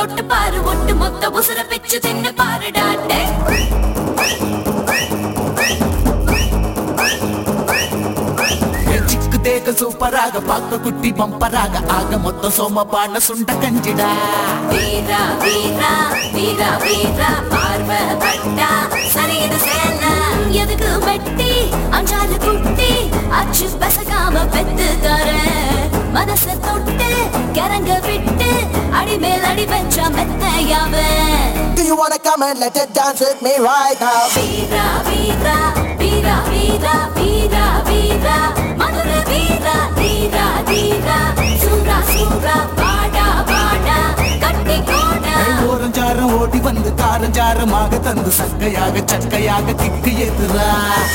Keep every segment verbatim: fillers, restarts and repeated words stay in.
தொட்டு பாரு ஒட்டு மொத்த உசுர பிச்சு தின்னு பாருடாட்டே சிக்கு தேக சூப்பராக பாக்க குட்டி பம்பராக ஆக மொத்த சோமபான சுண்ட கஞ்சிடா வீரா வீரா வீரா வீரா பார்வை பட்டா சரியுது சேல எதுக்கு வெட்டி அஞ்சாறு குட்டி அச்சு பசகாம பெத்து தர மனச தொட்டு கரங்க விட்டு அடி மேல் அடி வச்சா மெத்தையாவ Do you wanna come and let it dance with me right now? வீரா வீரா வீரா வீரா வீரா வீரா மதுர வீரா வீரா வீரா சூரா சூரா பாடா பாடா கட்டி கோடா ஓரஞ்சாரம் ஓடி வந்து காரஞ்சாரமாக தந்து சக்கையாக சக்கையாக கிக்கு எதுரா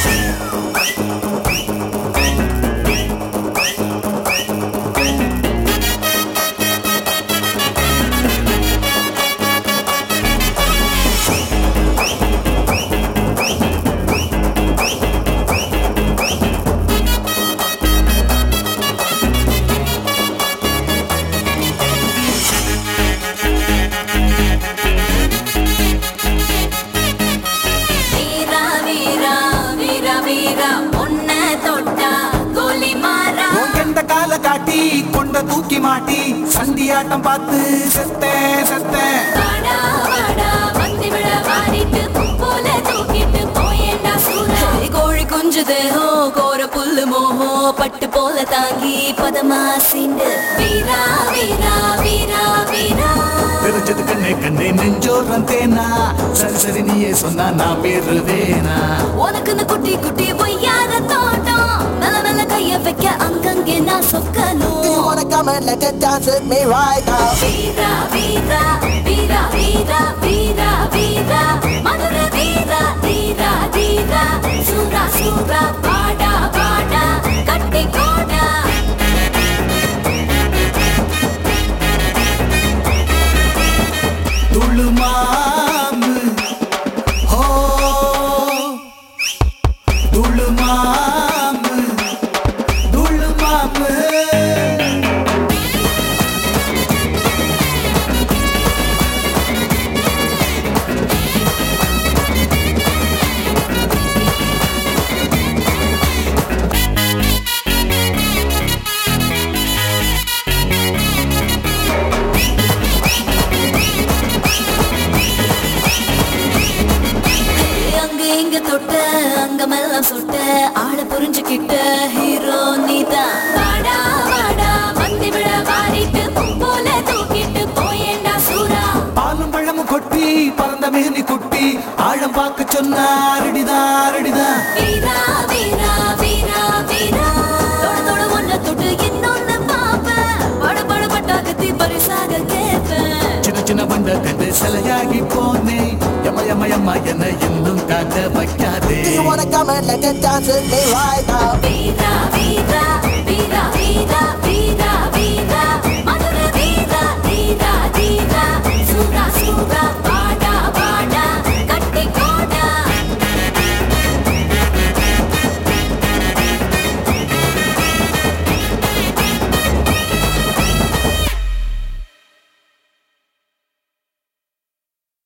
காட்டி கொண்ட தூக்கி மாட்டி சண்டியாட்டம் பார்த்து செத்தே செத்தே வாடா வாடா வந்து விட வாரிட்டு போல தூக்கிட்டு போயேண்டா சூரா கோழி குஞ்சு தேஹோ கோர புல்லு மோஹோ பட்டு போல தாங்கி பதமா சிண்டு வீரா வீரா வீரா வீரா தெரிஞ்சது கண்ணே கண்ணே நெஞ்சோரம் தேனா சரி சரி நீயே சொன்னா நான் பெறுவேனா உனக்குன்னு குட்டி குட்டி பொய்யாத தோட்டம் நல்ல நல்ல கைய வைக்க அங்கங்கே நான் சொக்கணும் Do you wanna come and let it dance with me right now? வீரா வீரா வீரா வீரா வீரா வீரா மதுர வீரா வீரா வீரா சூரா சூரா பாடா பாடா கட்டி கோடா துளுமாமு ஹோ துளுமாமு துளுமாமு இங்க தொட்ட அங்கமெல்லாம் சொட்ட ஆள புரிஞ்சுக்கிட்ட ஹீரோ நீதான் வாடா வாடா வந்து விட வாரிட்டு போல தூக்கிட்டு போயேண்டா சூரா பாலும் பழமும் கொட்டி பறந்த மேனி குட்டி ஆழம் பார்க்க சொன்ன அரடிதான் அரடிதான் வீரா வீரா வீரா வீரா தொட தொட ஒன்ன தொட்டு இன்னொன்னு பாப்பேன் பட பட பட்டாக்கத்தி பரிசாக கேட்பேன் சின்ன சின்ன வண்ட கண்டு சிலையாகி போனே யம யம யம என்ன இன்னும் காக்க வைக்காதே Do you wanna come and let it dance with me right now? Veera Veera Veera Veera Veera Veera Madurai Veera Veera Veera Sura Sura